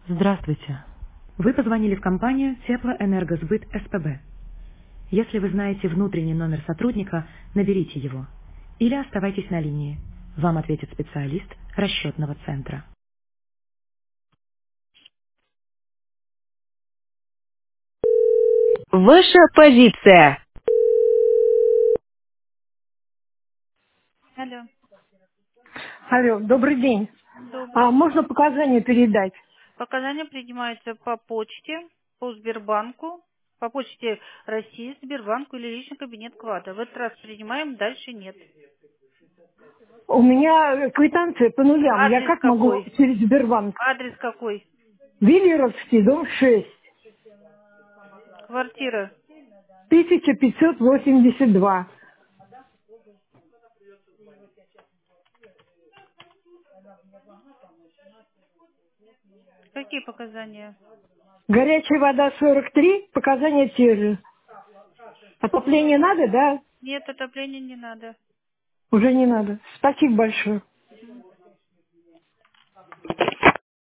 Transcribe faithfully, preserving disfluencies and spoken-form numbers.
Здравствуйте. Вы позвонили в компанию Теплоэнергосбыт СПБ. Если вы знаете внутренний номер сотрудника, наберите его. Или оставайтесь на линии. Вам ответит специалист расчетного центра. Ваша позиция. Алло, Алло, добрый день. добрый. А можно показания передать? Показания принимаются по почте, по Сбербанку, по почте России, Сбербанку или личный кабинет Квада. В этот раз принимаем, дальше нет. У меня квитанция по нулям. Я Адрес как могу какой? через Сбербанк? Адрес какой? Виллеровский, дом шесть, Квартира. тысяча пятьсот восемьдесят два. Какие показания? Горячая вода сорок три, показания те же. Отопление надо, да? Нет, отопления не надо. Уже не надо. Спасибо большое.